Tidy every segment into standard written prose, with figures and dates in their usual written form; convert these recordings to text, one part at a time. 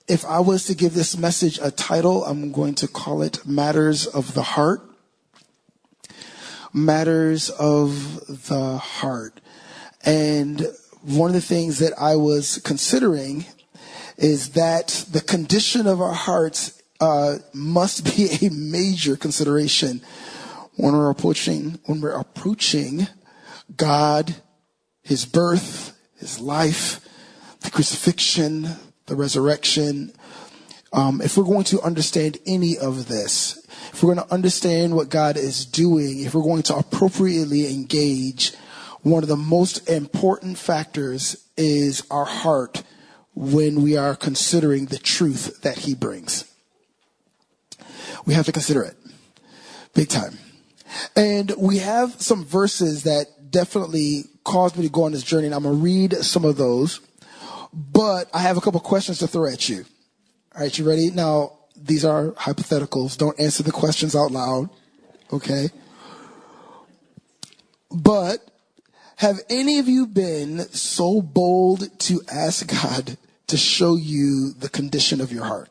if I was to give this message a title, I'm going to call it Matters of the Heart. Matters of the Heart. And one of the things that I was considering is that the condition of our hearts must be a major consideration when we're approaching God, his birth, his life, the crucifixion, the resurrection. If we're going to understand any of this, if we're going to understand what God is doing, if we're going to appropriately engage, one of the most important factors is our heart when we are considering the truth that he brings. We have to consider it big time. And we have some verses that definitely caused me to go on this journey, and I'm going to read some of those. But I have a couple questions to throw at you. All right, you ready? Now, these are hypotheticals. Don't answer the questions out loud, okay? But have any of you been so bold to ask God to show you the condition of your heart?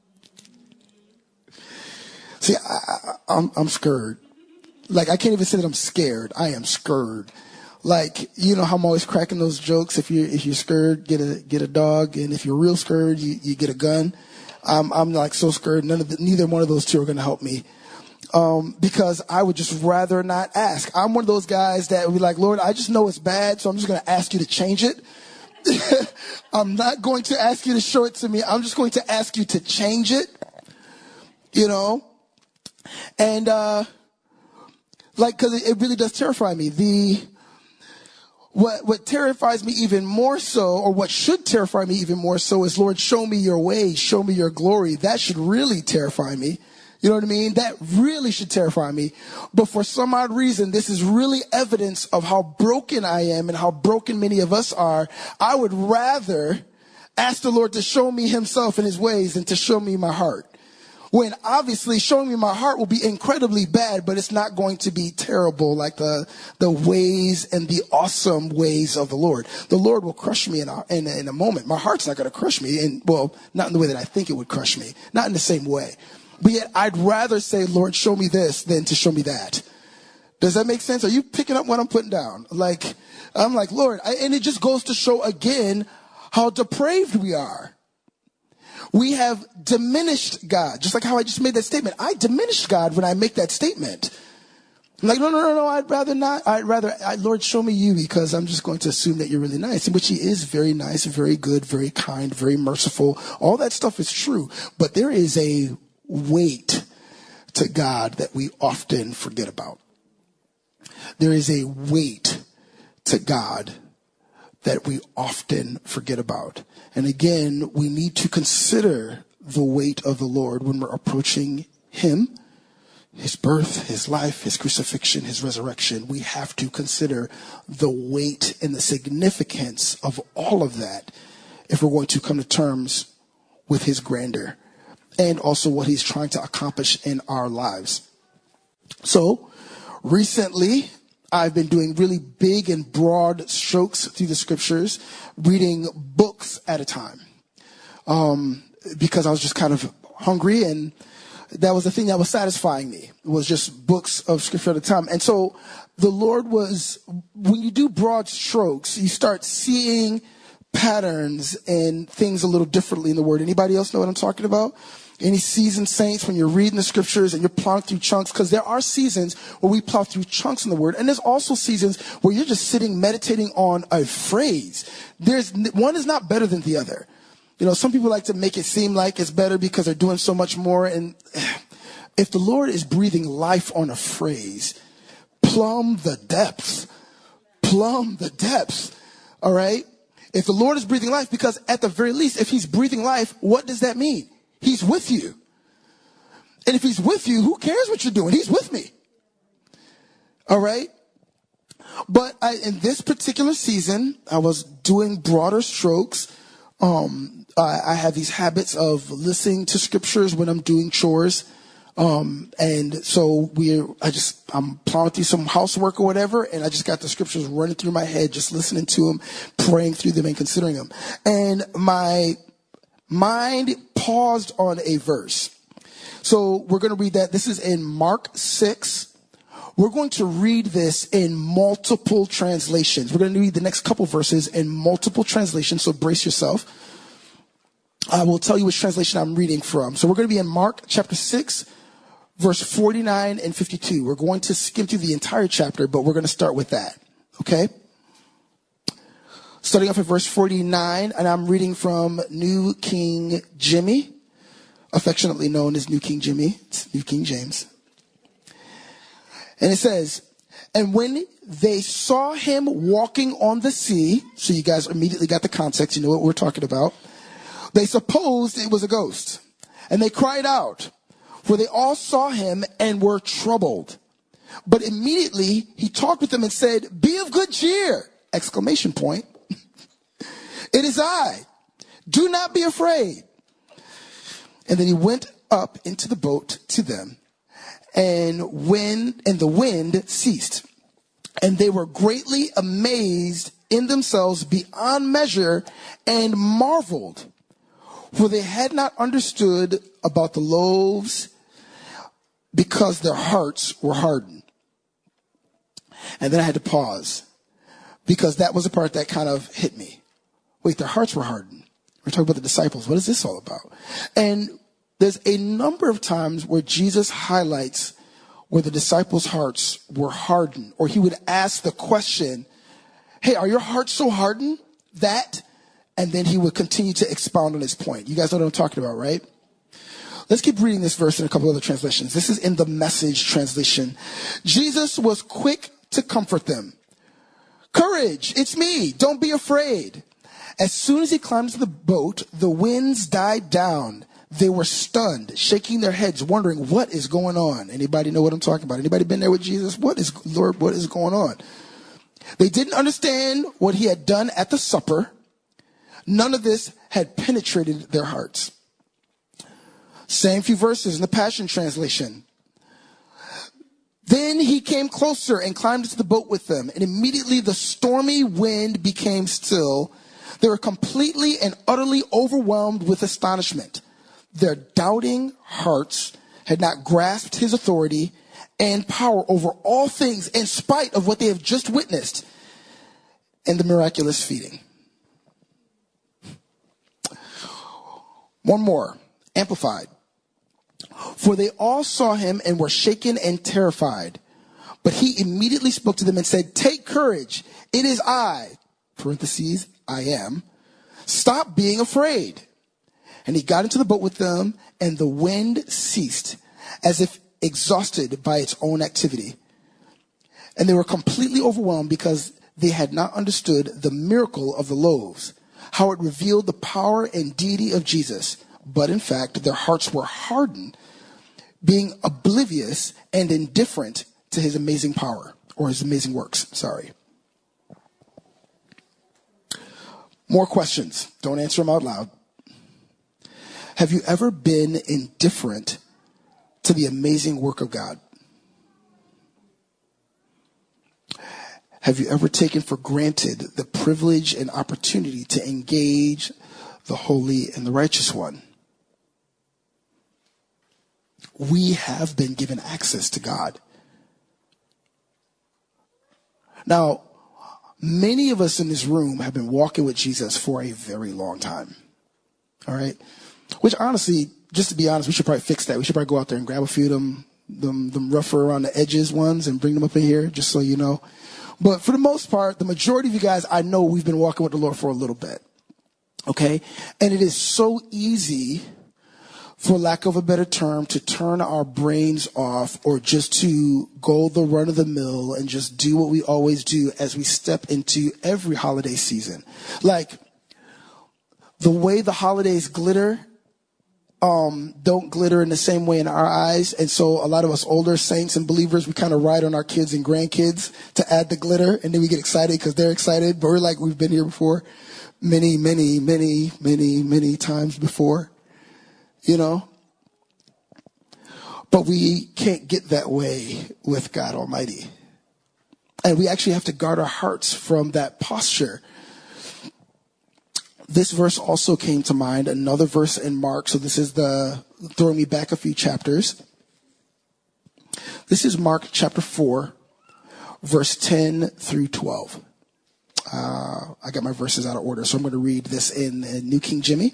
See, I'm scared. Like, I can't even say that I'm scared. I am scared. Like, you know how I'm always cracking those jokes. If you're scared, get a dog, and if you're real scared, you get a gun. I'm like so scared. Neither one of those two are going to help me. Because I would just rather not ask. I'm one of those guys that would be like, Lord, I just know it's bad, so I'm just going to ask you to change it. I'm not going to ask you to show it to me. I'm just going to ask you to change it. You know? And, cause it really does terrify me. What terrifies me even more so, or what should terrify me even more so, is, Lord, show me your ways, show me your glory. That should really terrify me. You know what I mean? That really should terrify me. But for some odd reason, this is really evidence of how broken I am and how broken many of us are. I would rather ask the Lord to show me himself and his ways than to show me my heart. When obviously showing me my heart will be incredibly bad, but it's not going to be terrible like the ways and the awesome ways of the Lord. The Lord will crush me in a moment. My heart's not going to crush me, and not in the way that I think it would crush me, not in the same way. But yet I'd rather say, Lord, show me this than to show me that. Does that make sense? Are you picking up what I'm putting down? Like, I'm like, Lord, and it just goes to show again how depraved we are. We have diminished God, just like how I just made that statement. I diminish God when I make that statement. I'm like, no, I'd rather not. Lord, show me you, because I'm just going to assume that you're really nice, in which he is very nice, very good, very kind, very merciful. All that stuff is true. But there is a weight to God that we often forget about. There is a weight to God that we often forget about. And again, we need to consider the weight of the Lord when we're approaching him, his birth, his life, his crucifixion, his resurrection. We have to consider the weight and the significance of all of that if we're going to come to terms with his grandeur and also what he's trying to accomplish in our lives. So recently, I've been doing really big and broad strokes through the scriptures, reading books at a time, because I was just kind of hungry, and that was the thing that was satisfying me, was just books of scripture at a time. And so the Lord when you do broad strokes, you start seeing patterns and things a little differently in the word. Anybody else know what I'm talking about? Any seasoned saints, when you're reading the scriptures and you're plowing through chunks, because there are seasons where we plow through chunks in the word, and there's also seasons where you're just sitting meditating on a phrase. One is not better than the other. You know, some people like to make it seem like it's better because they're doing so much more. And if the Lord is breathing life on a phrase, plumb the depths. All right? If the Lord is breathing life, because at the very least, if he's breathing life, what does that mean? He's with you. And if he's with you, who cares what you're doing? He's with me. All right? But in this particular season, I was doing broader strokes. I have these habits of listening to scriptures when I'm doing chores. And so I'm plowing through some housework or whatever, and I just got the scriptures running through my head, just listening to them, praying through them and considering them. And my mind paused on a verse. So we're going to read that. This is in Mark 6. We're going to read this in multiple translations. We're going to read the next couple verses in multiple translations, so brace yourself. I will tell you which translation I'm reading from. So we're going to be in Mark chapter 6, verse 49 and 52. We're going to skim through the entire chapter, but we're going to start with that. Okay? Starting off at verse 49, and I'm reading from New King Jimmy, affectionately known as New King Jimmy. It's New King James. And it says, and when they saw him walking on the sea, so you guys immediately got the context, you know what we're talking about, they supposed it was a ghost. And they cried out, for they all saw him and were troubled. But immediately he talked with them and said, be of good cheer! Exclamation point. It is I. Do not be afraid. And then he went up into the boat to them. And the wind ceased, and they were greatly amazed in themselves beyond measure and marveled, for they had not understood about the loaves because their hearts were hardened. And then I had to pause because that was the part that kind of hit me. Wait, their hearts were hardened. We're talking about the disciples. What is this all about? And there's a number of times where Jesus highlights where the disciples' hearts were hardened, or he would ask the question, hey, are your hearts so hardened that? And then he would continue to expound on his point. You guys know what I'm talking about, right? Let's keep reading this verse in a couple other translations. This is in the Message translation. Jesus was quick to comfort them. Courage, it's me. Don't be afraid. As soon as he climbed into the boat, the winds died down. They were stunned, shaking their heads, wondering what is going on. Anybody know what I'm talking about? Anybody been there with Jesus? What is going on? They didn't understand what he had done at the supper. None of this had penetrated their hearts. Same few verses in the Passion Translation. Then he came closer and climbed into the boat with them, and immediately the stormy wind became still. They were completely and utterly overwhelmed with astonishment. Their doubting hearts had not grasped his authority and power over all things in spite of what they have just witnessed in the miraculous feeding. One more, amplified. For they all saw him and were shaken and terrified. But he immediately spoke to them and said, take courage. It is I, parentheses, I am. Stop being afraid. And he got into the boat with them, and the wind ceased, as if exhausted by its own activity. And they were completely overwhelmed because they had not understood the miracle of the loaves, how it revealed the power and deity of Jesus. But in fact, their hearts were hardened, being oblivious and indifferent to his amazing power, or his amazing works. Sorry. More questions. Don't answer them out loud. Have you ever been indifferent to the amazing work of God? Have you ever taken for granted the privilege and opportunity to engage the holy and the righteous one? We have been given access to God. Now, many of us in this room have been walking with Jesus for a very long time. All right? Which honestly, just to be honest, we should probably fix that. We should probably go out there and grab a few of them rougher around the edges ones and bring them up in here, just so you know. But for the most part, the majority of you guys, I know we've been walking with the Lord for a little bit. Okay? And it is so easy, for lack of a better term, to turn our brains off or just to go the run of the mill and just do what we always do as we step into every holiday season. Like, the way the holidays glitter, don't glitter in the same way in our eyes. And so a lot of us older saints and believers, we kind of ride on our kids and grandkids to add the glitter. And then we get excited because they're excited. But we're like, we've been here before many times before, you know. But we can't get that way with God Almighty. And we actually have to guard our hearts from that posture. This verse also came to mind, another verse in Mark. So this is throwing me back a few chapters. This is Mark chapter 4, verse 10 through 12. I got my verses out of order, so I'm going to read this in New King Jimmy.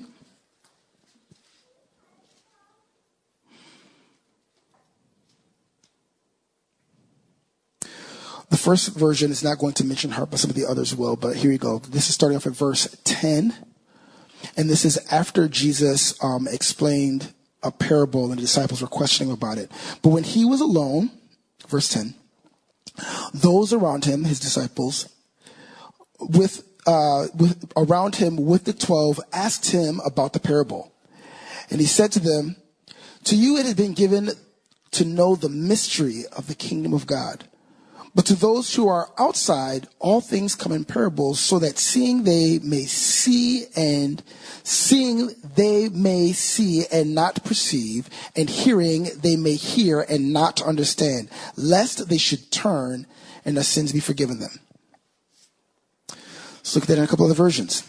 The first version is not going to mention heart, but some of the others will. But here you go. This is starting off at verse 10. And this is after Jesus explained a parable and the disciples were questioning about it. But when he was alone, verse 10, those around him, his disciples, around him with the 12, asked him about the parable. And he said to them, to you it has been given to know the mystery of the kingdom of God. But to those who are outside, all things come in parables, so that seeing they may see and not perceive, and hearing they may hear and not understand, lest they should turn and their sins be forgiven them. Let's look at that in a couple other versions.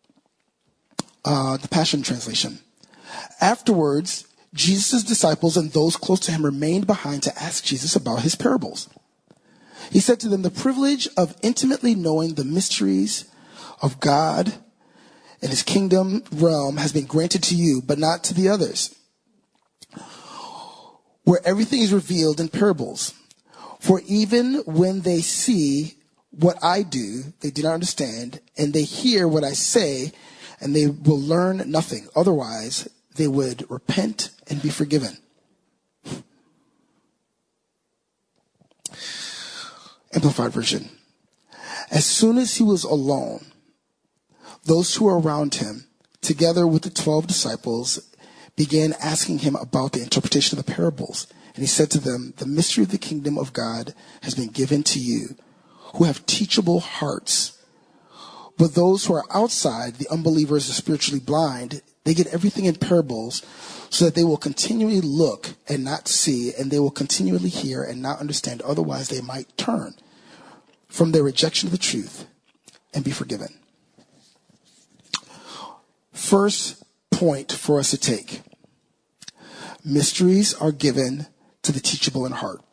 The Passion Translation. Afterwards, Jesus' disciples and those close to him remained behind to ask Jesus about his parables. He said to them, the privilege of intimately knowing the mysteries of God and his kingdom realm has been granted to you, but not to the others, where everything is revealed in parables. For even when they see what I do, they do not understand, and they hear what I say, and they will learn nothing. Otherwise, they would repent and be forgiven. Amplified version. As soon as he was alone, those who were around him, together with the 12 disciples, began asking him about the interpretation of the parables. And he said to them, the mystery of the kingdom of God has been given to you, who have teachable hearts. But those who are outside, the unbelievers, the spiritually blind, they get everything in parables, so that they will continually look and not see, and they will continually hear and not understand. Otherwise, they might turn from their rejection of the truth and be forgiven. First point for us to take. Mysteries are given to the teachable in heart.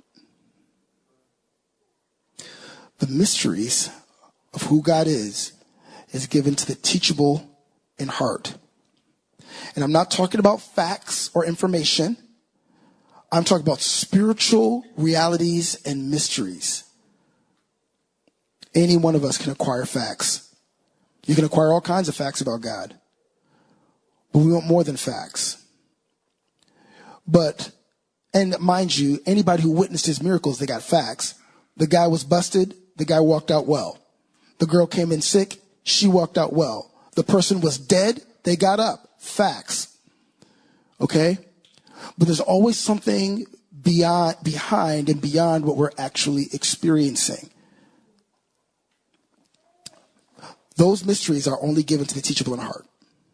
The mysteries of who God is given to the teachable in heart. And I'm not talking about facts or information. I'm talking about spiritual realities and mysteries. Any one of us can acquire facts. You can acquire all kinds of facts about God. But we want more than facts. And mind you, anybody who witnessed his miracles, they got facts. The guy was busted. The guy walked out well. The girl came in sick. She walked out well. The person was dead. They got up. Facts. Okay? But there's always something behind and beyond what we're actually experiencing. Those mysteries are only given to the teachable in heart.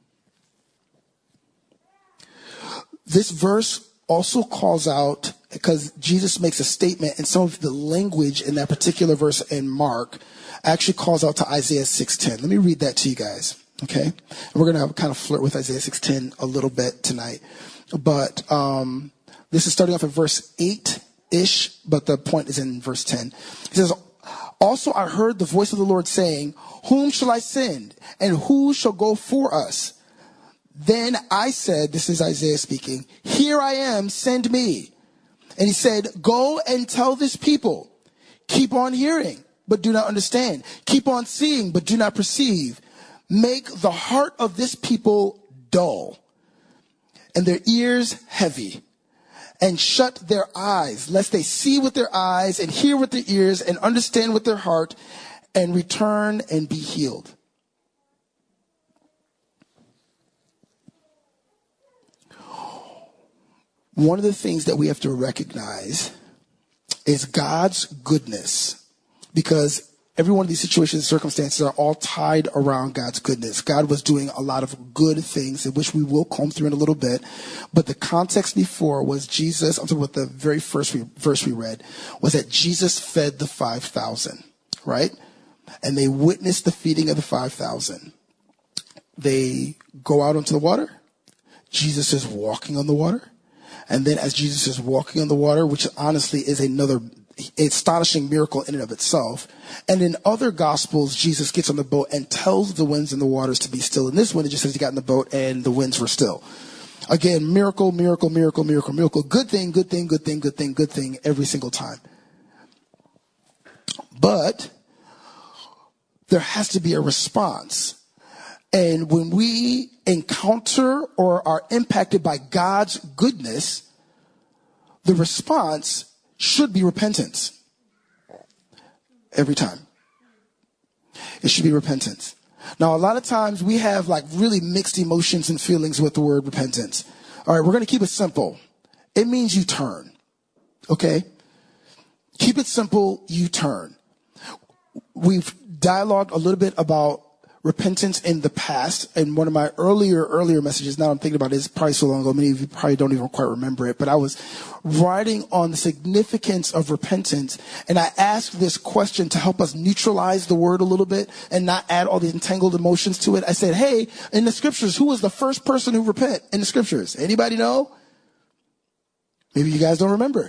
This verse also calls out, because Jesus makes a statement, and some of the language in that particular verse in Mark actually calls out to Isaiah 6:10. Let me read that to you guys. Okay? And we're going to kind of flirt with Isaiah 6:10 a little bit tonight. But this is starting off at verse 8-ish, but the point is in verse 10. It says, also I heard the voice of the Lord saying, whom shall I send? And who shall go for us? Then I said, this is Isaiah speaking, here I am, send me. And he said, go and tell this people, keep on hearing, but do not understand. Keep on seeing, but do not perceive. Make the heart of this people dull, and their ears heavy, and shut their eyes, lest they see with their eyes, and hear with their ears, and understand with their heart, and return and be healed. One of the things that we have to recognize is God's goodness, because every one of these situations and circumstances are all tied around God's goodness. God was doing a lot of good things, which we will comb through in a little bit. But the context before was Jesus, I'm talking about the very first verse we read, was that Jesus fed the 5,000, right? And they witnessed the feeding of the 5,000. They go out onto the water. Jesus is walking on the water. And then as Jesus is walking on the water, which honestly is another astonishing miracle in and of itself. And in other gospels, Jesus gets on the boat and tells the winds and the waters to be still. In this one, it just says he got in the boat and the winds were still. Again, miracle, miracle, miracle, miracle, miracle. Good thing, good thing, good thing, good thing, good thing every single time. But there has to be a response. And when we encounter or are impacted by God's goodness, the response should be repentance. Every time. It should be repentance. Now, a lot of times we have like really mixed emotions and feelings with the word repentance. All right, we're going to keep it simple. It means you turn. Okay? Keep it simple, you turn. We've dialogued a little bit about repentance in the past, and one of my earlier messages, now I'm thinking about it, it's probably so long ago, many of you probably don't even quite remember it, but I was writing on the significance of repentance, and I asked this question to help us neutralize the word a little bit and not add all the entangled emotions to it. I said, hey, in the scriptures, who was the first person who repent in the scriptures? Anybody know? Maybe you guys don't remember.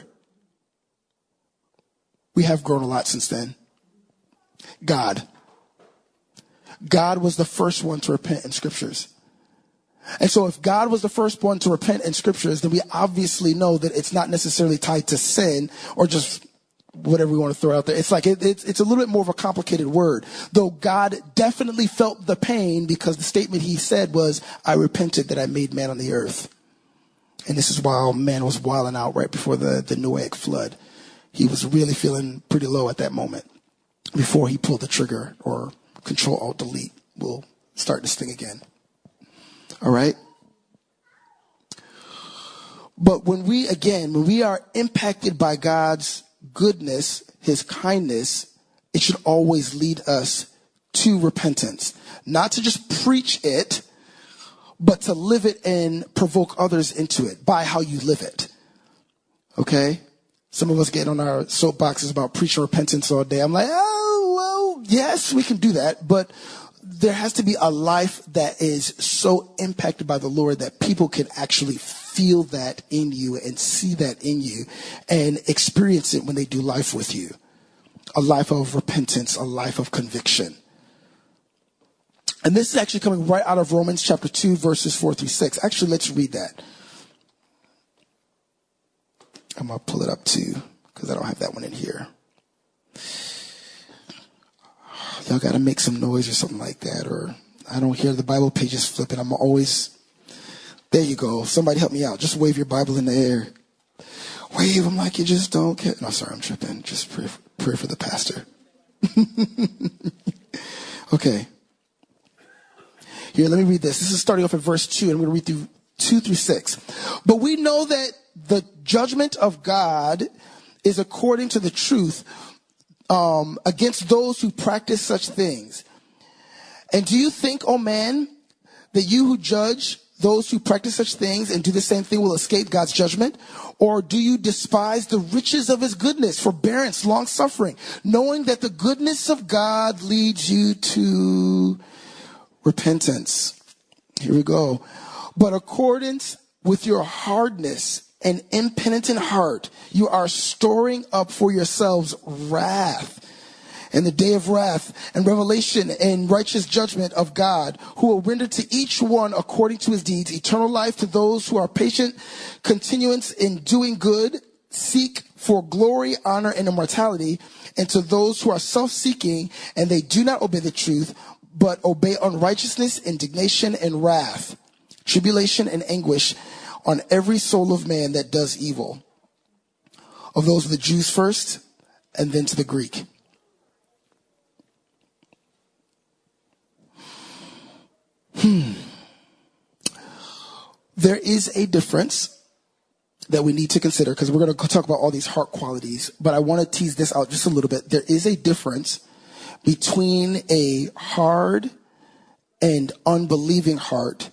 We have grown a lot since then. God was the first one to repent in scriptures. And so if God was the first one to repent in scriptures, then we obviously know that it's not necessarily tied to sin or just whatever we want to throw out there. It's like, it's a little bit more of a complicated word. Though God definitely felt the pain because the statement he said was, I repented that I made man on the earth. And this is while man was wilding out right before the Noahic flood. He was really feeling pretty low at that moment before he pulled the trigger, or Control-Alt-Delete. We'll start this thing again. All right? But when we are impacted by God's goodness, his kindness, it should always lead us to repentance. Not to just preach it, but to live it and provoke others into it by how you live it. Okay? Some of us get on our soapboxes about preaching repentance all day. I'm like, oh, well, yes, we can do that. But there has to be a life that is so impacted by the Lord that people can actually feel that in you and see that in you and experience it when they do life with you. A life of repentance, a life of conviction. And this is actually coming right out of Romans chapter 2, verses 4 through 6. Actually, let's read that. I'm going to pull it up too, because I don't have that one in here. Y'all got to make some noise or something like that, or I don't hear the Bible pages flipping. I'm always, there you go. Somebody help me out. Just wave your Bible in the air. Wave them like you just don't care. No, sorry, I'm tripping. Just pray for the pastor. Okay. Here, let me read this. This is starting off at verse 2, and I'm going to read through 2 through 6. But we know that the judgment of God is according to the truth against those who practice such things. And do you think, oh man, that you who judge those who practice such things and do the same thing will escape God's judgment? Or do you despise the riches of his goodness, forbearance, long suffering, knowing that the goodness of God leads you to repentance? Here we go. But accordance with your hardness and impenitent heart, you are storing up for yourselves wrath and the day of wrath and revelation and righteous judgment of God, who will render to each one according to his deeds eternal life to those who are patient, continuance in doing good, seek for glory, honor, and immortality, and to those who are self-seeking and they do not obey the truth, but obey unrighteousness, indignation, and wrath, tribulation and anguish on every soul of man that does evil. Of those of the Jews first, and then to the Greek. There is a difference that we need to consider, because we're going to talk about all these heart qualities, but I want to tease this out just a little bit. There is a difference between a hard and unbelieving heart,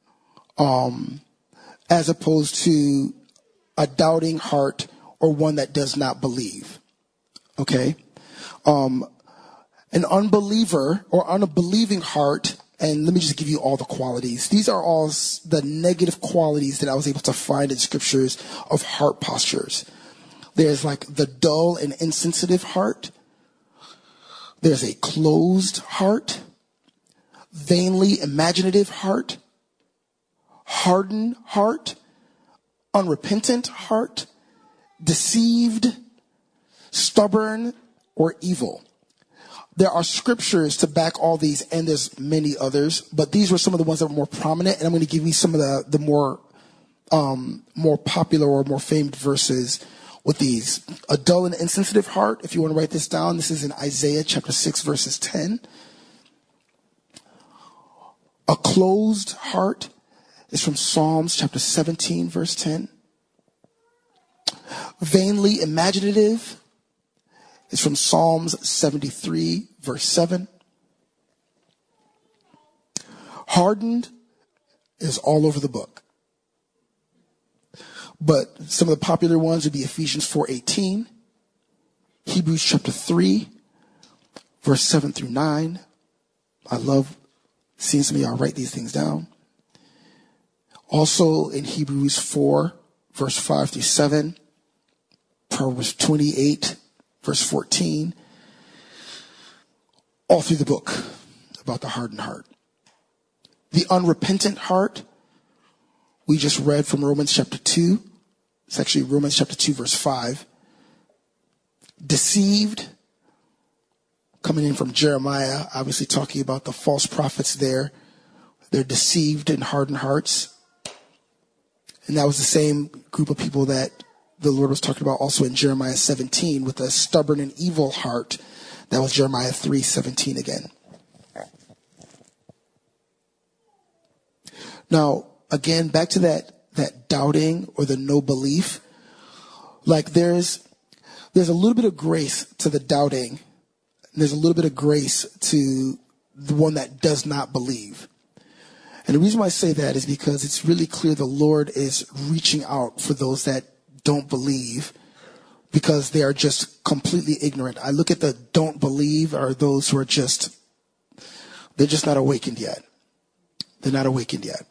as opposed to a doubting heart or one that does not believe. Okay? An unbeliever or unbelieving heart And let me just give you all the qualities. These are all the negative qualities that I was able to find in scriptures of heart postures. There's like the dull and insensitive heart. There's a closed heart, vainly imaginative heart, hardened heart, unrepentant heart, deceived, stubborn, or evil. There are scriptures to back all these, and there's many others, but these were some of the ones that were more prominent, and I'm going to give you some of the more popular or more famed verses with these. A dull and insensitive heart, if you want to write this down, this is in Isaiah chapter 6, verses 10. A closed heart is from Psalms chapter 17, verse 10. Vainly imaginative is from Psalms 73, verse 7. Hardened is all over the book. But some of the popular ones would be Ephesians 4:18, Hebrews chapter 3, verse 7 through 9. I love seeing some of y'all write these things down. Also in Hebrews 4, verse 5 through 7, Proverbs 28, verse 14, all through the book about the hardened heart. The unrepentant heart, we just read from Romans chapter 2. It's actually Romans chapter 2, verse 5. Deceived, coming in from Jeremiah, obviously talking about the false prophets there. They're deceived and hardened hearts. And that was the same group of people that the Lord was talking about also in Jeremiah 17 with a stubborn and evil heart. That was Jeremiah 3:17 again. Now, again, back to that doubting or the no belief. Like there's a little bit of grace to the doubting. And there's a little bit of grace to the one that does not believe. And the reason why I say that is because it's really clear the Lord is reaching out for those that don't believe because they are just completely ignorant. I look at the don't believe are those who are they're just not awakened yet. They're not awakened yet.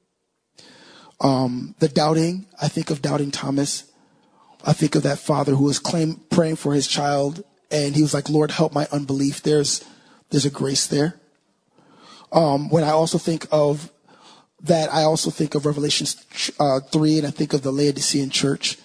The doubting, I think of doubting Thomas. I think of that father who was praying for his child and he was like, Lord, help my unbelief. There's a grace there. When I also think of that, I also think of Revelation 3 and I think of the Laodicean church,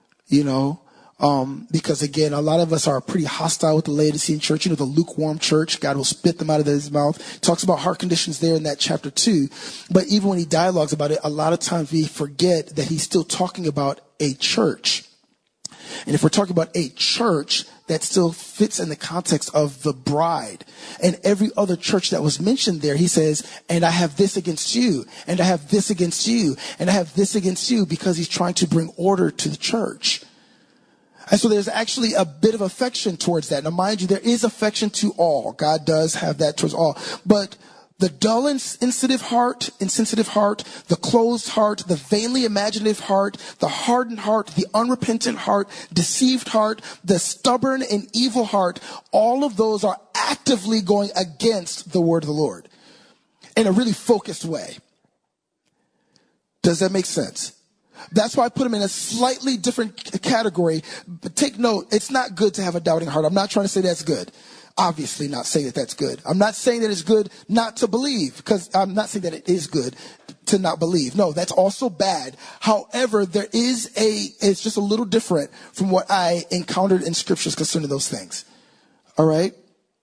because again, a lot of us are pretty hostile with the Laodicean church, the lukewarm church. God will spit them out of his mouth. He talks about heart conditions there in that chapter 2. But even when he dialogues about it, a lot of times we forget that he's still talking about a church. And if we're talking about a church, that still fits in the context of the bride. And every other church that was mentioned there, he says, and I have this against you, and I have this against you, and I have this against you, because he's trying to bring order to the church. And so there's actually a bit of affection towards that. Now, mind you, there is affection to all. God does have that towards all. But the dull and insensitive heart, the closed heart, the vainly imaginative heart, the hardened heart, the unrepentant heart, deceived heart, the stubborn and evil heart, all of those are actively going against the word of the Lord in a really focused way. Does that make sense? That's why I put them in a slightly different category. But take note, it's not good to have a doubting heart. I'm not trying to say that's good. Obviously not saying that that's good. I'm not saying that it's good not to believe, because I'm not saying that it is good to not believe. No, that's also bad. However, it's just a little different from what I encountered in scriptures concerning those things. All right.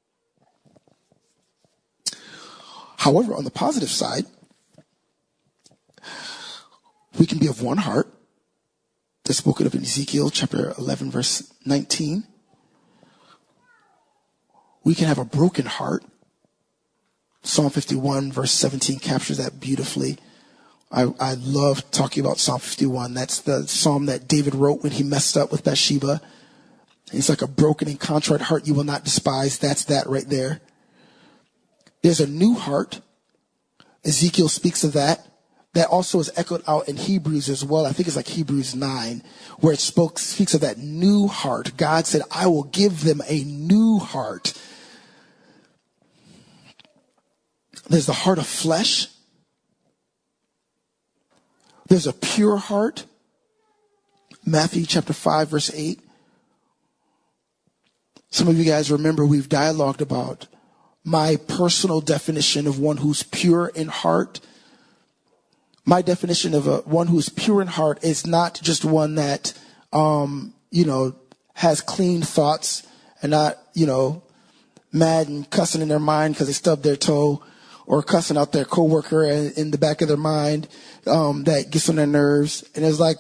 However, on the positive side, we can be of one heart. That's spoken of in Ezekiel chapter 11, verse 19. We can have a broken heart. Psalm 51, verse 17 captures that beautifully. I love talking about Psalm 51. That's the psalm that David wrote when he messed up with Bathsheba. It's like a broken and contrite heart you will not despise. That's that right there. There's a new heart. Ezekiel speaks of that. That also is echoed out in Hebrews as well. I think it's like Hebrews 9, where it speaks of that new heart. God said, I will give them a new heart. There's the heart of flesh. There's a pure heart. Matthew chapter 5, verse 8. Some of you guys remember we've dialogued about my personal definition of one who's pure in heart. My definition of one who's pure in heart is not just one that, has clean thoughts and not, mad and cussing in their mind because they stubbed their toe, or cussing out their coworker in the back of their mind, that gets on their nerves. And it's like,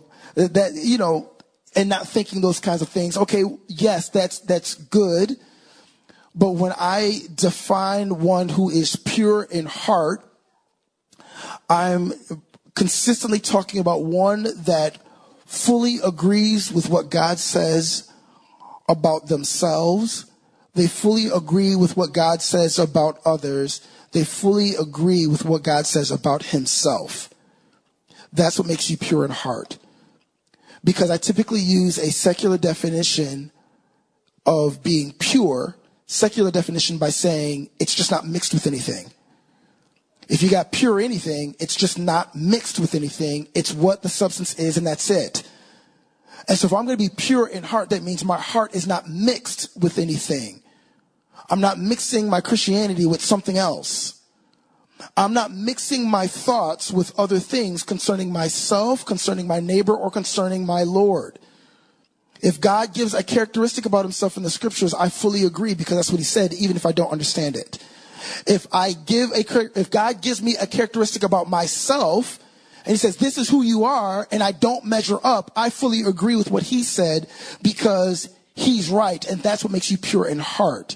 and not thinking those kinds of things. Okay, yes, that's good. But when I define one who is pure in heart, I'm consistently talking about one that fully agrees with what God says about themselves. They fully agree with what God says about others. They fully agree with what God says about himself. That's what makes you pure in heart. Because I typically use a secular definition of being pure, secular definition by saying it's just not mixed with anything. If you got pure anything, it's just not mixed with anything. It's what the substance is, and that's it. And so if I'm going to be pure in heart, that means my heart is not mixed with anything. I'm not mixing my Christianity with something else. I'm not mixing my thoughts with other things concerning myself, concerning my neighbor, or concerning my Lord. If God gives a characteristic about himself in the scriptures, I fully agree because that's what he said, even if I don't understand it. If God gives me a characteristic about myself, and he says, this is who you are, and I don't measure up, I fully agree with what he said because he's right, and that's what makes you pure in heart.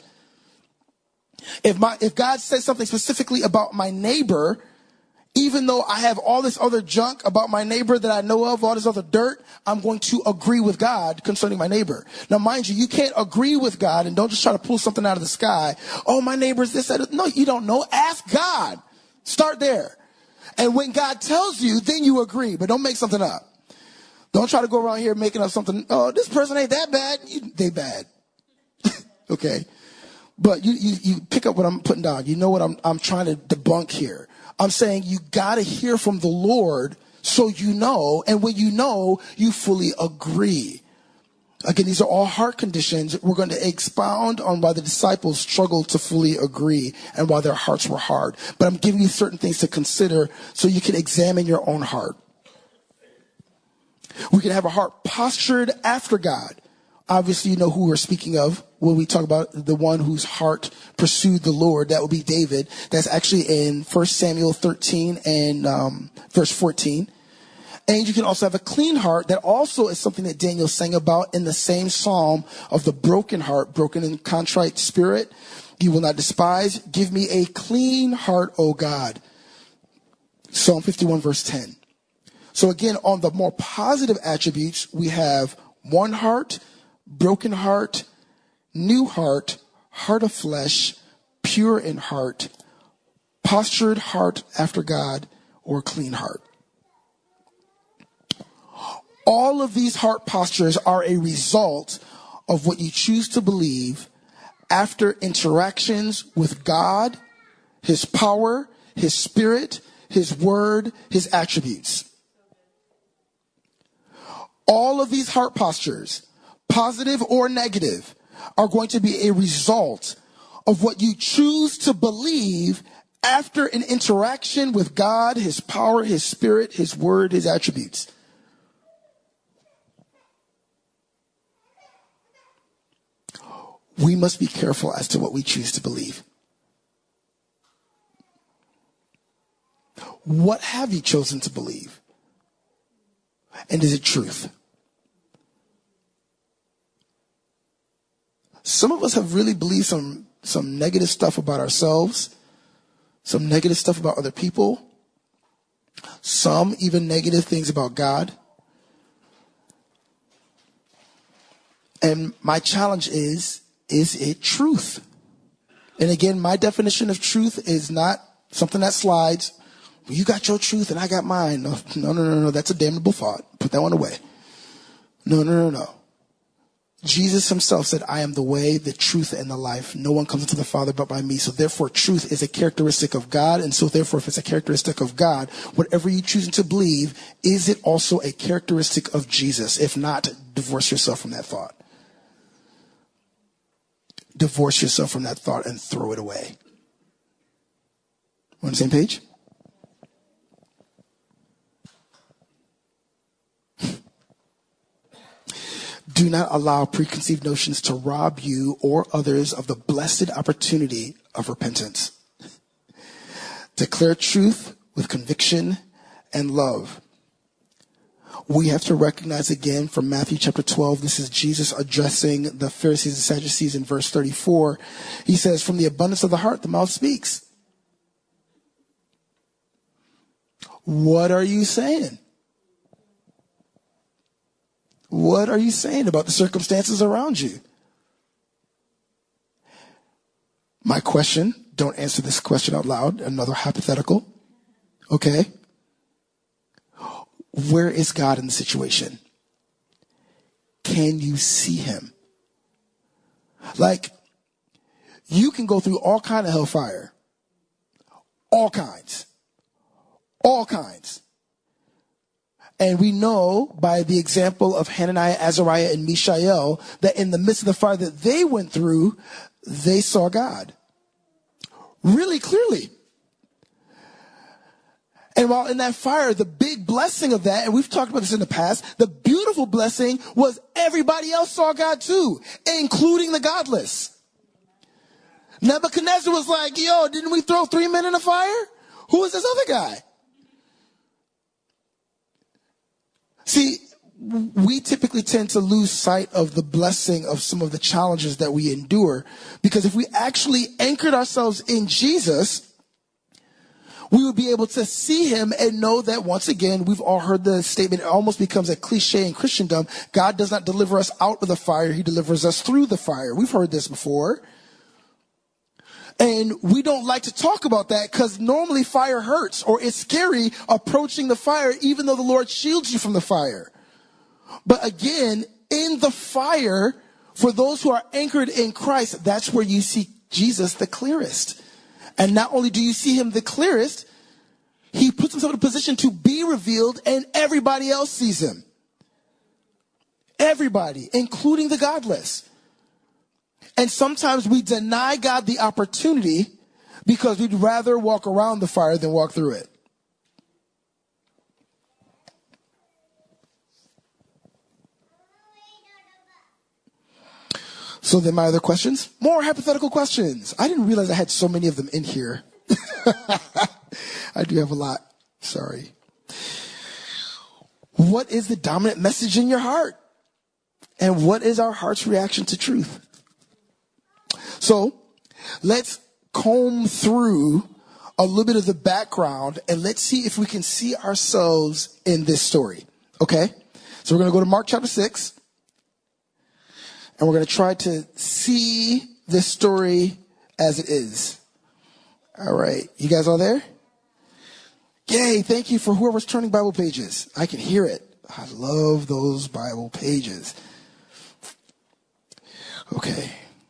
If God says something specifically about my neighbor, even though I have all this other junk about my neighbor that I know of, all this other dirt, I'm going to agree with God concerning my neighbor. Now, mind you, you can't agree with God and don't just try to pull something out of the sky. Oh, my neighbor's this, that. No, you don't know. Ask God. Start there. And when God tells you, then you agree, but don't make something up. Don't try to go around here making up something. Oh, this person ain't that bad. They bad. Okay. But you pick up what I'm putting down. You know what I'm trying to debunk here. I'm saying you got to hear from the Lord so you know. And when you know, you fully agree. Again, these are all heart conditions. We're going to expound on why the disciples struggled to fully agree and why their hearts were hard. But I'm giving you certain things to consider so you can examine your own heart. We can have a heart postured after God. Obviously, you know who we're speaking of when we talk about the one whose heart pursued the Lord. That would be David. That's actually in 1 Samuel 13 and verse 14. And you can also have a clean heart. That also is something that Daniel sang about in the same psalm of the broken heart, broken and contrite spirit. You will not despise. Give me a clean heart, O God. Psalm 51 verse 10. So again, on the more positive attributes, we have one heart, broken heart, new heart, heart of flesh, pure in heart, postured heart after God, or clean heart. All of these heart postures are a result of what you choose to believe after interactions with God, his power, his spirit, his word, his attributes. All of these heart postures, positive or negative, are going to be a result of what you choose to believe after an interaction with God, his power, his spirit, his word, his attributes. We must be careful as to what we choose to believe. What have you chosen to believe? And is it truth? Some of us have really believed some negative stuff about ourselves, some negative stuff about other people, some even negative things about God. And my challenge is it truth? And again, my definition of truth is not something that slides. Well, you got your truth and I got mine. No. That's a damnable thought. Put that one away. No. Jesus himself said, I am the way, the truth, and the life. No one comes into the Father but by me. So therefore, truth is a characteristic of God. And so therefore, if it's a characteristic of God, whatever you choose to believe, is it also a characteristic of Jesus? If not, divorce yourself from that thought. Divorce yourself from that thought and throw it away. We're on the same page? Do not allow preconceived notions to rob you or others of the blessed opportunity of repentance. Declare truth with conviction and love. We have to recognize again from Matthew chapter 12, this is Jesus addressing the Pharisees and Sadducees in verse 34. He says, from the abundance of the heart, the mouth speaks. What are you saying? What are you saying about the circumstances around you? My question, don't answer this question out loud, another hypothetical. Okay. Where is God in the situation? Can you see him? Like, you can go through all kind of hellfire. All kinds. All kinds. And we know by the example of Hananiah, Azariah, and Mishael that in the midst of the fire that they went through, they saw God. Really clearly. And while in that fire, the big blessing of that, and we've talked about this in the past, the beautiful blessing was everybody else saw God too, including the godless. Nebuchadnezzar was like, yo, didn't we throw 3 men in the fire? Who is this other guy? See, we typically tend to lose sight of the blessing of some of the challenges that we endure, because if we actually anchored ourselves in Jesus, we would be able to see him and know that, once again, we've all heard the statement, it almost becomes a cliche in Christendom, God does not deliver us out of the fire, he delivers us through the fire. We've heard this before. And we don't like to talk about that because normally fire hurts, or it's scary approaching the fire, even though the Lord shields you from the fire. But again, in the fire, for those who are anchored in Christ, that's where you see Jesus the clearest. And not only do you see him the clearest, he puts himself in a position to be revealed, and everybody else sees him. Everybody, including the godless. And sometimes we deny God the opportunity because we'd rather walk around the fire than walk through it. So then my other questions, more hypothetical questions. I didn't realize I had so many of them in here. I do have a lot. Sorry. What is the dominant message in your heart? And what is our heart's reaction to truth? So let's comb through a little bit of the background and let's see if we can see ourselves in this story. Okay? So we're going to go to Mark chapter 6. And we're going to try to see this story as it is. All right. You guys all there? Yay. Thank you for whoever's turning Bible pages. I can hear it. I love those Bible pages. Okay.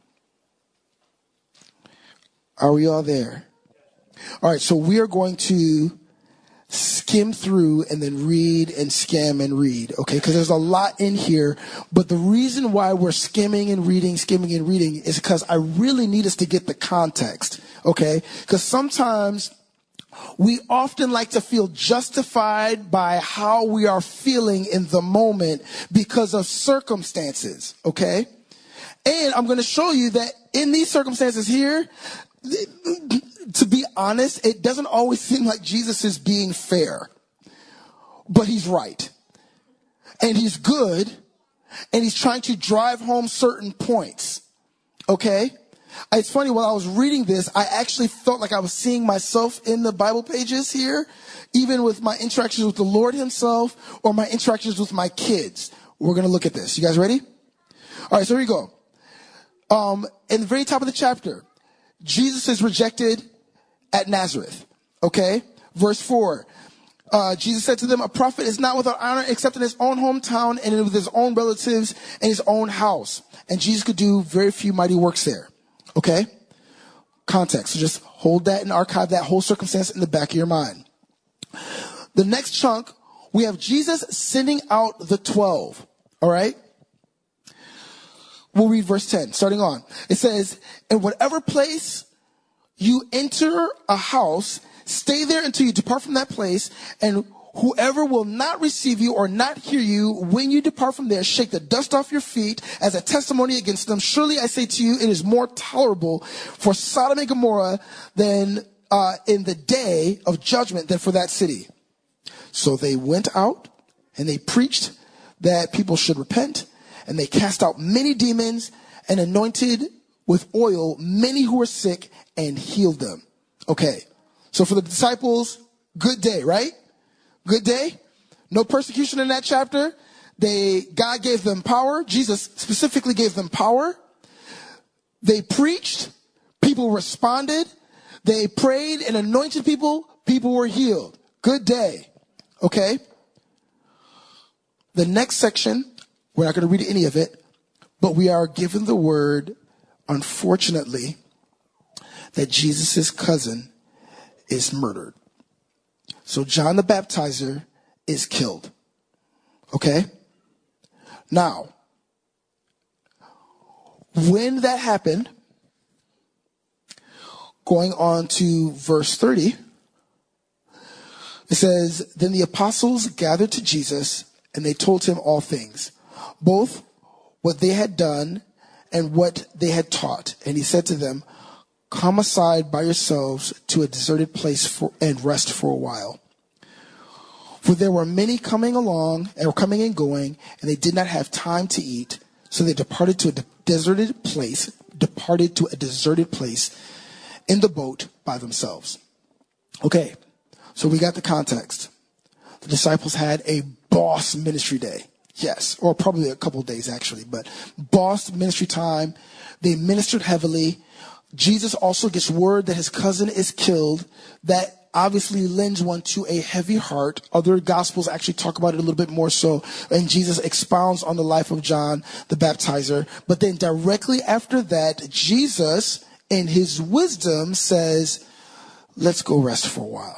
Are we all there? All right. So we are going to skim through and then read and skim and read, okay? Because there's a lot in here, but the reason why we're skimming and reading is because I really need us to get the context, okay? Because sometimes we often like to feel justified by how we are feeling in the moment because of circumstances, okay? And I'm going to show you that in these circumstances here, to be honest, it doesn't always seem like Jesus is being fair, but he's right. And he's good, and he's trying to drive home certain points. Okay? It's funny, while I was reading this, I actually felt like I was seeing myself in the Bible pages here, even with my interactions with the Lord himself or my interactions with my kids. We're going to look at this. You guys ready? All right, so here we go. In the very top of the chapter, Jesus is rejected at Nazareth. Okay? Verse 4. Jesus said to them, a prophet is not without honor except in his own hometown and with his own relatives and his own house. And Jesus could do very few mighty works there. Okay? Context. So just hold that and archive that whole circumstance in the back of your mind. The next chunk, we have Jesus sending out the 12. All right? We'll read verse 10, starting on. It says, in whatever place you enter a house, stay there until you depart from that place, and whoever will not receive you or not hear you when you depart from there, shake the dust off your feet as a testimony against them. Surely I say to you, it is more tolerable for Sodom and Gomorrah than in the day of judgment than for that city. So they went out and they preached that people should repent, and they cast out many demons and anointed with oil many who were sick and healed them. Okay. So for the disciples, good day, right? Good day. No persecution in that chapter. God gave them power. Jesus specifically gave them power. They preached. People responded. They prayed and anointed people. People were healed. Good day. Okay. The next section, we're not going to read any of it, but we are given the word, unfortunately, that Jesus' cousin is murdered. So John the Baptizer is killed. Okay? Now, when that happened, going on to verse 30, it says, then the apostles gathered to Jesus and they told him all things, both what they had done and what they had taught. And he said to them, come aside by yourselves to a deserted place and rest for a while. For there were many coming along and were coming and going, and they did not have time to eat. So they departed to a deserted place in the boat by themselves. Okay, so we got the context. The disciples had a boss ministry day. Yes, or probably a couple of days actually, but boss ministry time. They ministered heavily. Jesus also gets word that his cousin is killed. That obviously lends one to a heavy heart. Other gospels actually talk about it a little bit more so. And Jesus expounds on the life of John the Baptizer. But then directly after that, Jesus, in his wisdom, says, let's go rest for a while.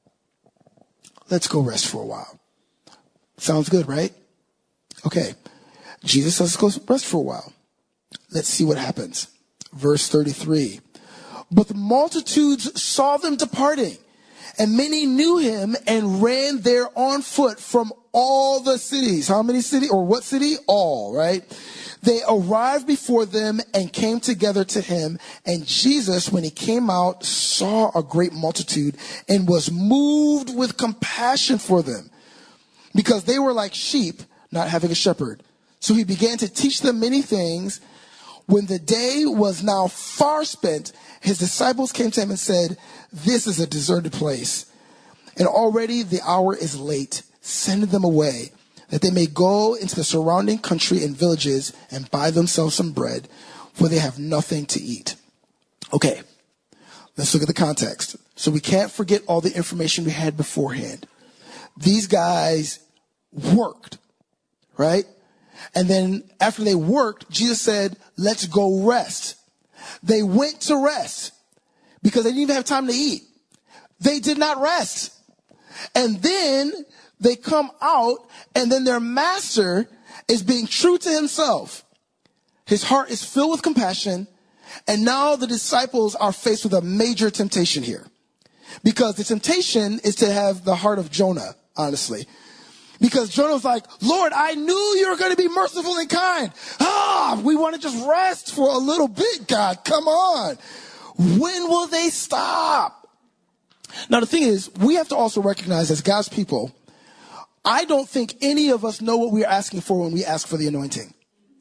Let's go rest for a while. Sounds good, right? Okay. Jesus says, let's go rest for a while. Let's see what happens. Verse 33. But the multitudes saw them departing, and many knew him and ran there on foot from all the cities. How many cities? Or what city? All, right? They arrived before them and came together to him. And Jesus, when he came out, saw a great multitude and was moved with compassion for them, because they were like sheep not having a shepherd. So he began to teach them many things. When the day was now far spent, his disciples came to him and said, this is a deserted place, and already the hour is late. Send them away, that they may go into the surrounding country and villages and buy themselves some bread, for they have nothing to eat. Okay, let's look at the context. So we can't forget all the information we had beforehand. These guys worked, right? And then after they worked, Jesus said, let's go rest. They went to rest because they didn't even have time to eat. They did not rest. And then they come out, and then their master is being true to himself. His heart is filled with compassion. And now the disciples are faced with a major temptation here, because the temptation is to have the heart of Jonah, honestly. Because Jonah's like, Lord, I knew you were going to be merciful and kind. We want to just rest for a little bit, God. Come on. When will they stop? Now, the thing is, we have to also recognize as God's people, I don't think any of us know what we're asking for when we ask for the anointing.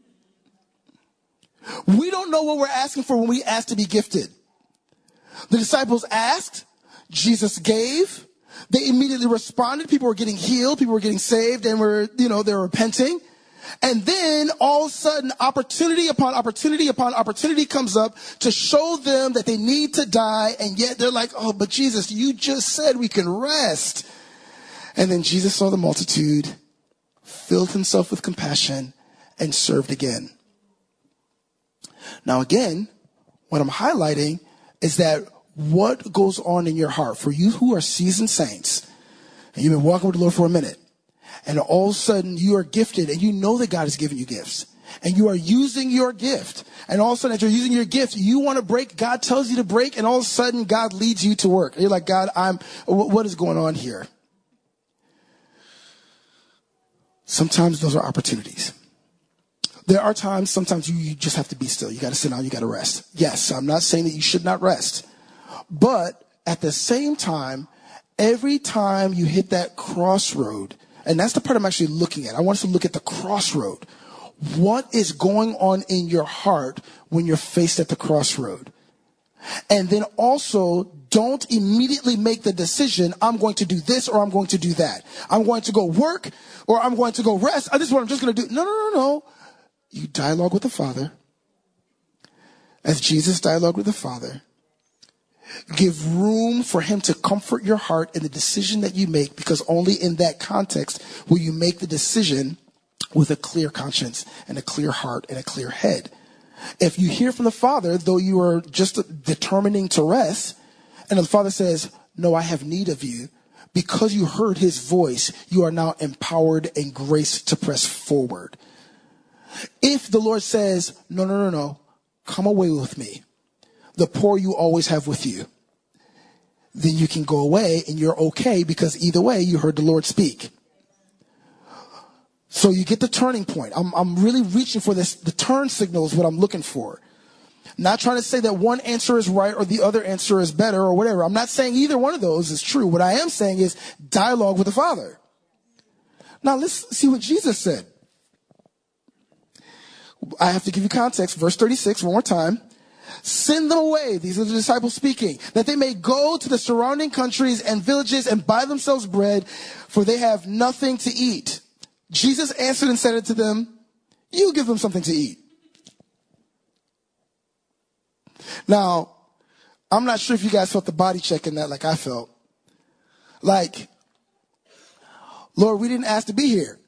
We don't know what we're asking for when we ask to be gifted. The disciples asked, Jesus gave. They immediately responded. People were getting healed. People were getting saved, and they were repenting. And then all of a sudden, opportunity upon opportunity upon opportunity comes up to show them that they need to die. And yet they're like, oh, but Jesus, you just said we can rest. And then Jesus saw the multitude, filled himself with compassion, and served again. Now again, what I'm highlighting is that what goes on in your heart for you who are seasoned saints, and you've been walking with the Lord for a minute, and all of a sudden you are gifted and you know that God has given you gifts and you are using your gift. And all of a sudden as you're using your gift, you want to break, God tells you to break, and all of a sudden God leads you to work. And you're like, God, what is going on here? Sometimes those are opportunities. There are times, sometimes you just have to be still. You got to sit down, you got to rest. Yes, I'm not saying that you should not rest. But at the same time, every time you hit that crossroad, and that's the part I'm actually looking at. I want us to look at the crossroad. What is going on in your heart when you're faced at the crossroad? And then also, don't immediately make the decision, I'm going to do this or I'm going to do that. I'm going to go work or I'm going to go rest. This is what I'm just going to do. No. You dialogue with the Father. As Jesus dialogued with the Father. Give room for him to comfort your heart in the decision that you make, because only in that context will you make the decision with a clear conscience and a clear heart and a clear head. If you hear from the Father, though you are just determining to rest, and the Father says, no, I have need of you, because you heard his voice, you are now empowered and graced to press forward. If the Lord says, no, come away with me, the poor you always have with you, then you can go away and you're okay, because either way you heard the Lord speak. So you get the turning point. I'm really reaching for this. The turn signal is what I'm looking for. Not trying to say that one answer is right or the other answer is better or whatever. I'm not saying either one of those is true. What I am saying is dialogue with the Father. Now let's see what Jesus said. I have to give you context. Verse 36, one more time. Send them away, these are the disciples speaking, that they may go to the surrounding countries and villages and buy themselves bread, for they have nothing to eat. Jesus answered and said unto them, you give them something to eat. Now, I'm not sure if you guys felt the body check in that like I felt. Like, Lord, we didn't ask to be here.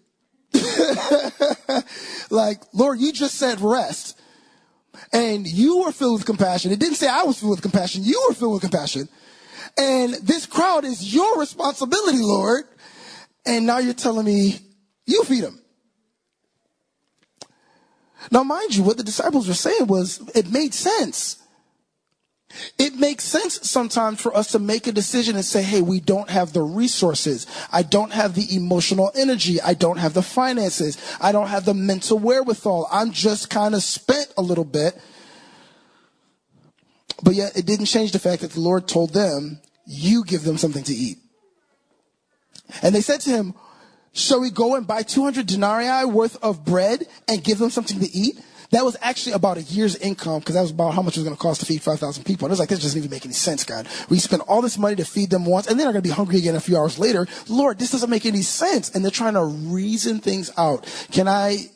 Like, Lord, you just said rest. And you were filled with compassion. It didn't say I was filled with compassion. You were filled with compassion. And this crowd is your responsibility, Lord. And now you're telling me you feed them. Now, mind you, what the disciples were saying was, it made sense. It makes sense sometimes for us to make a decision and say, hey, we don't have the resources. I don't have the emotional energy. I don't have the finances. I don't have the mental wherewithal. I'm just kind of spent a little bit. But yet it didn't change the fact that the Lord told them, you give them something to eat. And they said to him, shall we go and buy 200 denarii worth of bread and give them something to eat? That was actually about a year's income, because that was about how much it was going to cost to feed 5,000 people. And it was like, this doesn't even make any sense, God. We spent all this money to feed them once, and then they're going to be hungry again a few hours later. Lord, this doesn't make any sense. And they're trying to reason things out. Can I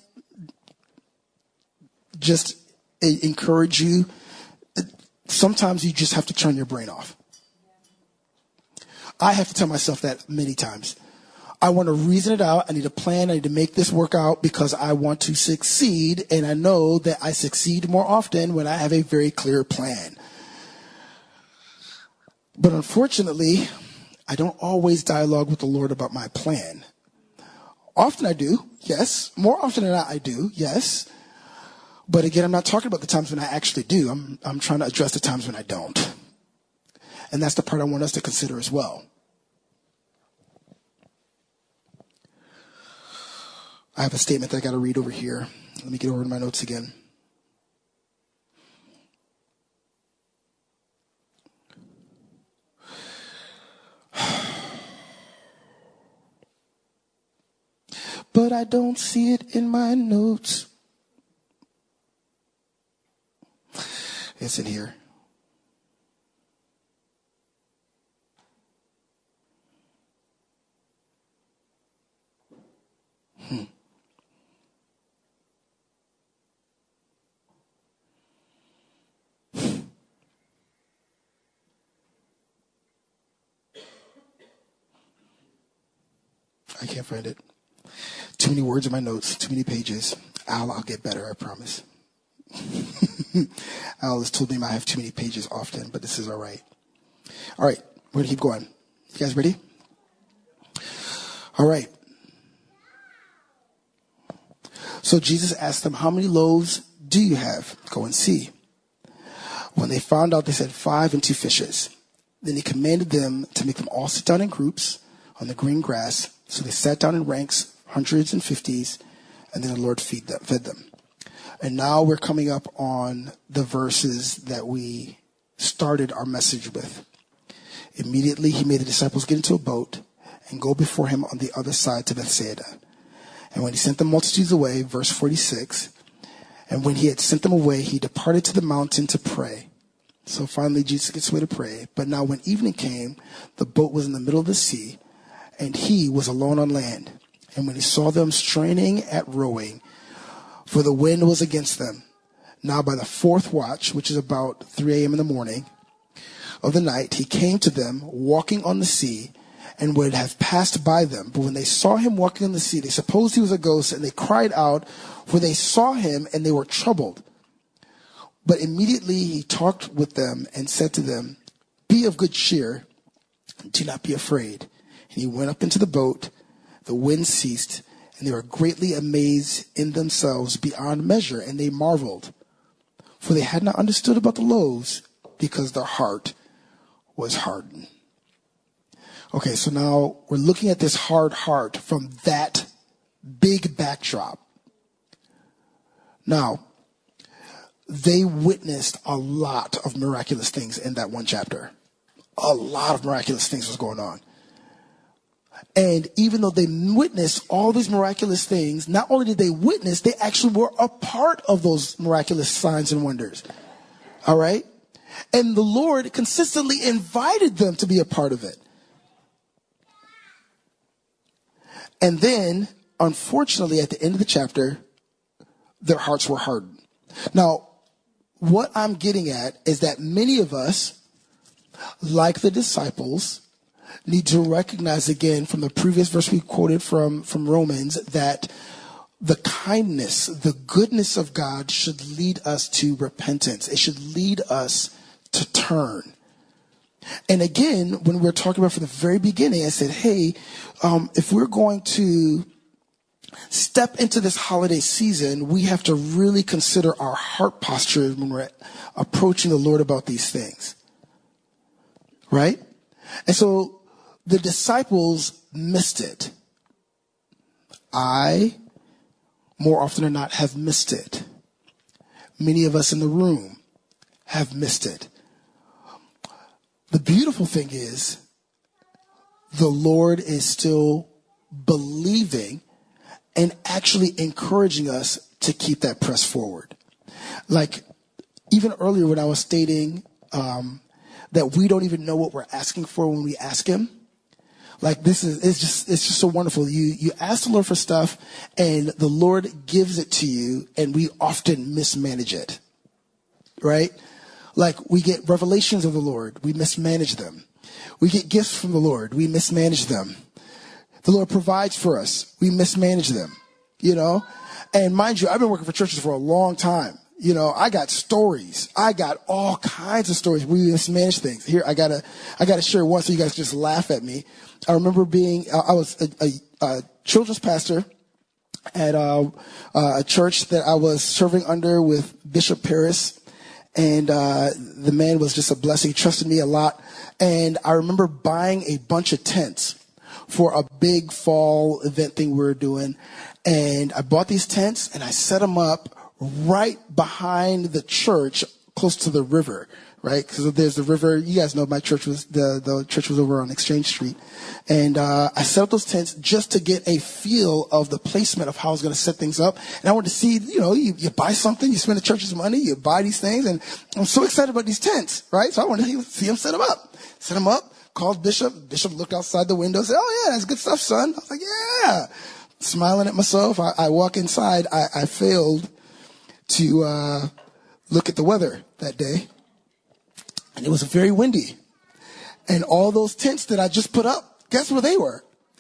just encourage you? Sometimes you just have to turn your brain off. I have to tell myself that many times. I want to reason it out. I need a plan. I need to make this work out because I want to succeed. And I know that I succeed more often when I have a very clear plan. But unfortunately, I don't always dialogue with the Lord about my plan. Often I do, yes. More often than not, I do, yes. But again, I'm not talking about the times when I actually do. I'm trying to address the times when I don't. And that's the part I want us to consider as well. I have a statement that I got to read over here. Let me get over to my notes again. But I don't see it in my notes. It's in here. I can't find it. Too many words in my notes, too many pages. I'll get better, I promise. Al has told me I have too many pages often, but this is all right. All right, we're going to keep going. You guys ready? All right. So Jesus asked them, how many loaves do you have? Go and see. When they found out, they said 5 and 2 fishes. Then he commanded them to make them all sit down in groups on the green grass. So they sat down in ranks, hundreds and fifties, and then the Lord fed them. And now we're coming up on the verses that we started our message with. Immediately he made the disciples get into a boat and go before him on the other side to Bethsaida. And when he sent the multitudes away, verse 46, and when he had sent them away, he departed to the mountain to pray. So finally Jesus gets away to pray. But now when evening came, the boat was in the middle of the sea, and he was alone on land. And when he saw them straining at rowing, for the wind was against them, now by the 4th watch, which is about 3 a.m. in the morning of the night, he came to them walking on the sea, and would have passed by them. But when they saw him walking on the sea, they supposed he was a ghost, and they cried out, for they saw him, and they were troubled. But immediately he talked with them and said to them, be of good cheer, do not be afraid. And he went up into the boat, the wind ceased, and they were greatly amazed in themselves beyond measure, and they marveled. For they had not understood about the loaves, because their heart was hardened. Okay, so now we're looking at this hard heart from that big backdrop. Now, they witnessed a lot of miraculous things in that one chapter. A lot of miraculous things was going on. And even though they witnessed all these miraculous things, not only did they witness, they actually were a part of those miraculous signs and wonders. All right? And the Lord consistently invited them to be a part of it. And then, unfortunately, at the end of the chapter, their hearts were hardened. Now, what I'm getting at is that many of us, like the disciples, need to recognize again from the previous verse we quoted from Romans that the kindness, the goodness of God should lead us to repentance. It should lead us to turn. And again, when we were talking about from the very beginning, I said, hey, if we're going to step into this holiday season, we have to really consider our heart posture when we're approaching the Lord about these things. Right? And so the disciples missed it. I, more often than not, have missed it. Many of us in the room have missed it. The beautiful thing is, the Lord is still believing and actually encouraging us to keep that press forward. Like, even earlier when I was stating that we don't even know what we're asking for when we ask him. Like, it's just so wonderful. You ask the Lord for stuff, and the Lord gives it to you, and we often mismanage it. Right? Like, we get revelations of the Lord, we mismanage them. We get gifts from the Lord, we mismanage them. The Lord provides for us, we mismanage them, you know? And mind you, I've been working for churches for a long time. You know, I got stories. I got all kinds of stories. We mismanage things. Here, I gotta share one so you guys just laugh at me. I remember I was a children's pastor at a church that I was serving under with Bishop Paris. And the man was just a blessing. He trusted me a lot. And I remember buying a bunch of tents for a big fall event thing we were doing. And I bought these tents and I set them up right behind the church, close to the river, right? Because there's the river. You guys know my church was, the church was over on Exchange Street. And I set up those tents just to get a feel of the placement of how I was going to set things up. And I wanted to see, you know, you buy something, you spend the church's money, you buy these things. And I'm so excited about these tents, right? So I wanted to see him set them up. Set them up, called Bishop. Bishop looked outside the window, said, oh, yeah, that's good stuff, son. I was like, yeah. Smiling at myself. I walk inside. I failed to look at the weather that day. And it was very windy. And all those tents that I just put up, guess where they were?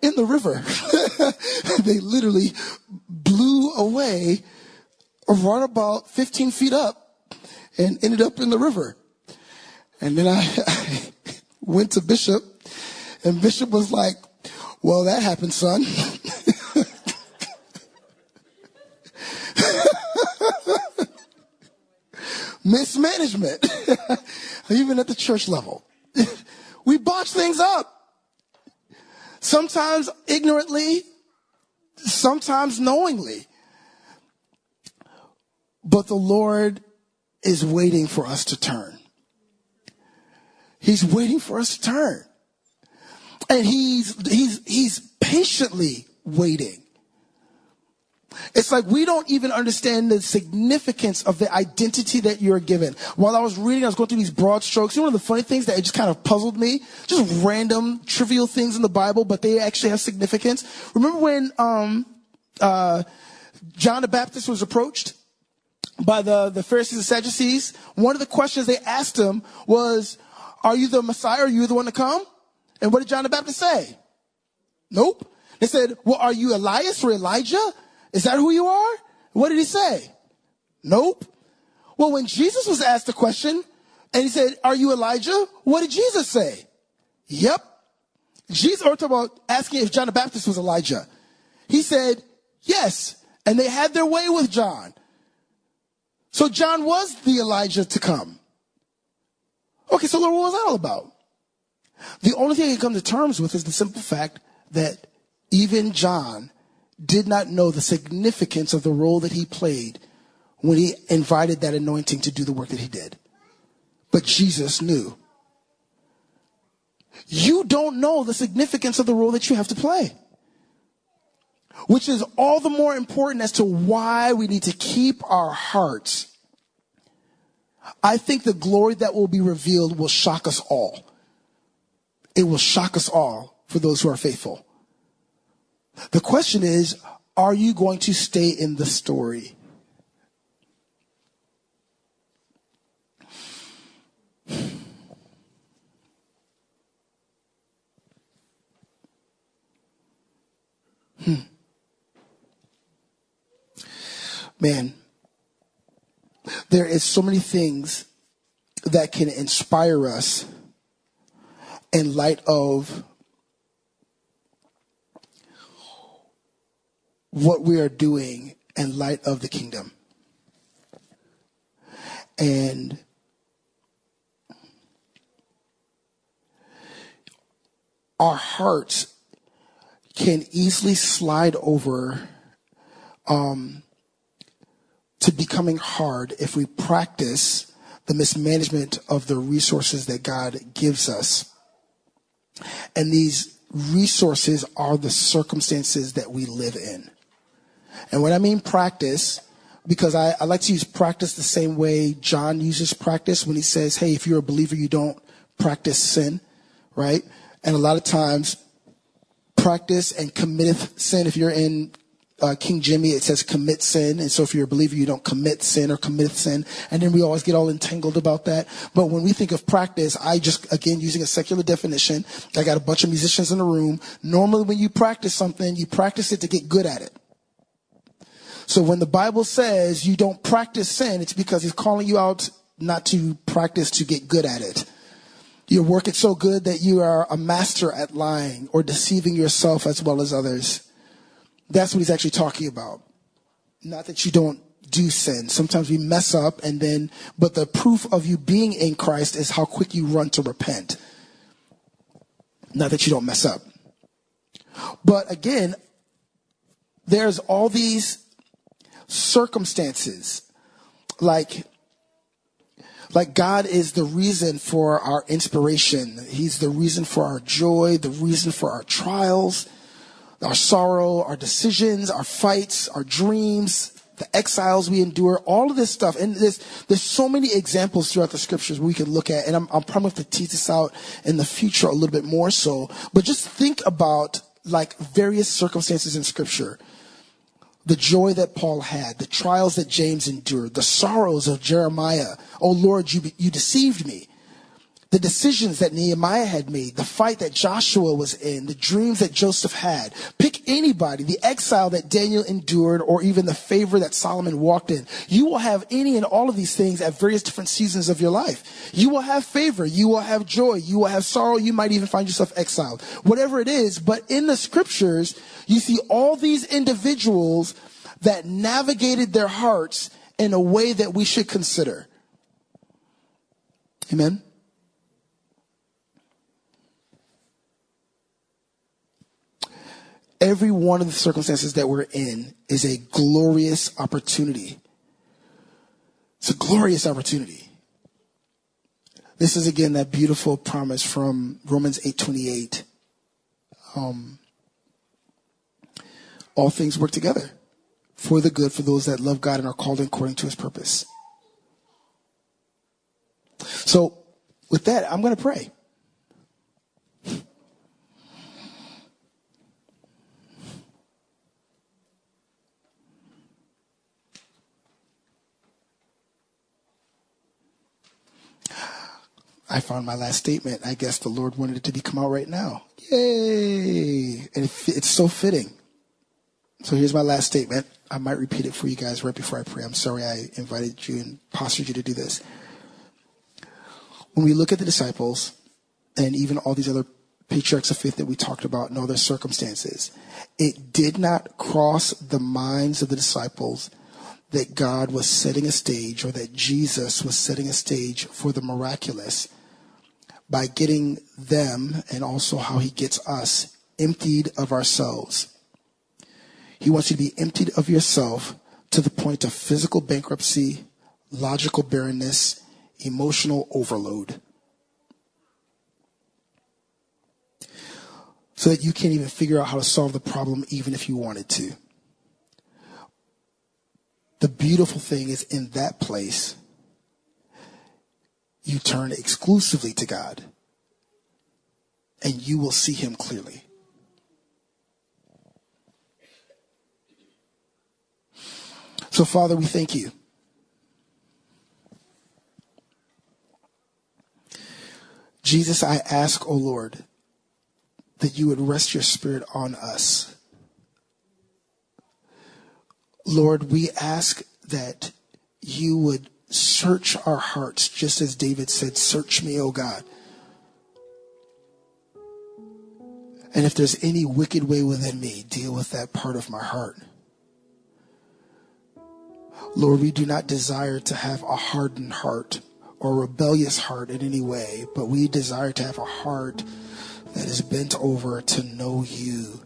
in the river. They literally blew away, right about 15 feet up, and ended up in the river. And then I went to Bishop, and Bishop was like, well, that happened, son. Mismanagement, even at the church level. We botch things up. Sometimes ignorantly, sometimes knowingly. But the Lord is waiting for us to turn. He's waiting for us to turn. And he's patiently waiting. It's like we don't even understand the significance of the identity that you're given. While I was reading, I was going through these broad strokes. You know, one of the funny things that it just kind of puzzled me? Just random, trivial things in the Bible, but they actually have significance. Remember when John the Baptist was approached by the Pharisees and Sadducees? One of the questions they asked him was, are you the Messiah? Are you the one to come? And what did John the Baptist say? Nope. They said, well, are you Elias or Elijah? Is that who you are? What did he say? Nope. Well, when Jesus was asked the question and he said, are you Elijah? What did Jesus say? Yep. Jesus, or talking about asking if John the Baptist was Elijah. He said, yes. And they had their way with John. So John was the Elijah to come. Okay, so Lord, what was that all about? The only thing I can come to terms with is the simple fact that even John did not know the significance of the role that he played when he invited that anointing to do the work that he did. But Jesus knew. You don't know the significance of the role that you have to play. Which is all the more important as to why we need to keep our hearts. I think the glory that will be revealed will shock us all. It will shock us all for those who are faithful. The question is, are you going to stay in the story? Man, there is so many things that can inspire us in light of what we are doing in light of the kingdom. And our hearts can easily slide over to becoming hard if we practice the mismanagement of the resources that God gives us. And these resources are the circumstances that we live in. And when I mean practice, because I like to use practice the same way John uses practice when he says, hey, if you're a believer, you don't practice sin, right? And a lot of times, practice and committeth sin. If you're in King Jimmy, it says commit sin. And so if you're a believer, you don't commit sin or committeth sin. And then we always get all entangled about that. But when we think of practice, I just, again, using a secular definition, I got a bunch of musicians in the room. Normally when you practice something, you practice it to get good at it. So when the Bible says you don't practice sin, it's because he's calling you out not to practice to get good at it. You're working so good that you are a master at lying or deceiving yourself as well as others. That's what he's actually talking about. Not that you don't do sin. Sometimes we mess up but the proof of you being in Christ is how quick you run to repent. Not that you don't mess up. But again, there's all these circumstances like God is the reason for our inspiration. He's the reason for our joy, the reason for our trials, our sorrow, our decisions, our fights, our dreams, the exiles we endure, all of this stuff. And there's so many examples throughout the scriptures we can look at. And I'm probably going to tease this out in the future a little bit more so. But just think about like various circumstances in scripture. The joy that Paul had, the trials that James endured, the sorrows of Jeremiah. Oh Lord, you deceived me. the decisions that Nehemiah had made, the fight that Joshua was in, the dreams that Joseph had. Pick anybody, the exile that Daniel endured, or even the favor that Solomon walked in. You will have any and all of these things at various different seasons of your life. You will have favor. You will have joy. You will have sorrow. You might even find yourself exiled. Whatever it is, but in the scriptures, you see all these individuals that navigated their hearts in a way that we should consider. Amen? Every one of the circumstances that we're in is a glorious opportunity. It's a glorious opportunity. This is again that beautiful promise from Romans 8:28. All things work together for the good for those that love God and are called according to his purpose. So with that, I'm going to pray. I found my last statement. I guess the Lord wanted it to come out right now. Yay! And it's so fitting. So here's my last statement. I might repeat it for you guys right before I pray. I'm sorry I invited you and postured you to do this. When we look at the disciples and even all these other patriarchs of faith that we talked about and all their circumstances, it did not cross the minds of the disciples that God was setting a stage, or that Jesus was setting a stage for the miraculous by getting them, and also how he gets us, emptied of ourselves. He wants you to be emptied of yourself to the point of physical bankruptcy, logical barrenness, emotional overload. So that you can't even figure out how to solve the problem even if you wanted to. The beautiful thing is, in that place, you turn exclusively to God and you will see him clearly. So, Father, we thank you. Jesus, I ask, O Lord, that you would rest your spirit on us. Lord, we ask that you would search our hearts, just as David said, search me, O God. And if there's any wicked way within me, deal with that part of my heart. Lord, we do not desire to have a hardened heart or a rebellious heart in any way, but we desire to have a heart that is bent over to know you.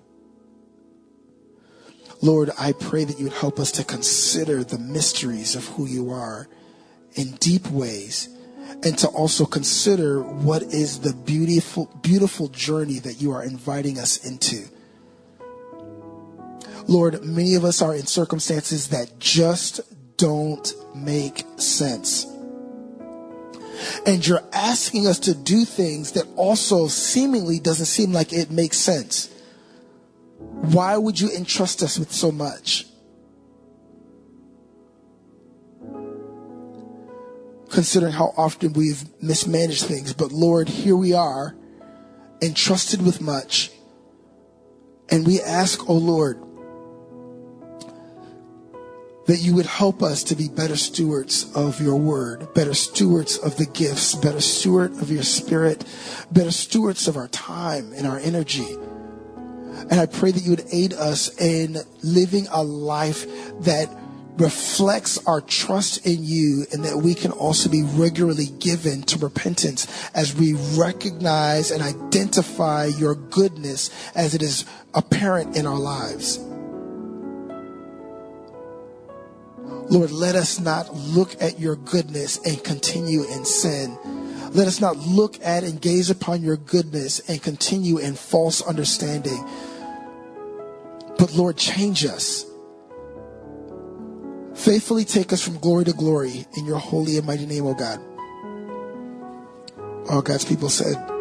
Lord, I pray that you would help us to consider the mysteries of who you are in deep ways, and to also consider what is the beautiful journey that you are inviting us into. Lord, many of us are in circumstances that just don't make sense. And you're asking us to do things that also seemingly doesn't seem like it makes sense. Why would you entrust us with so much? Considering how often we've mismanaged things. But Lord, here we are, entrusted with much. And we ask, oh Lord, that you would help us to be better stewards of your word, better stewards of the gifts, better steward of your spirit, better stewards of our time and our energy. And I pray that you would aid us in living a life that reflects our trust in you, and that we can also be regularly given to repentance as we recognize and identify your goodness as it is apparent in our lives. Lord, let us not look at your goodness and continue in sin. Let us not look at and gaze upon your goodness and continue in false understanding. But Lord, change us. Faithfully take us from glory to glory in your holy and mighty name, O God. All God's people said,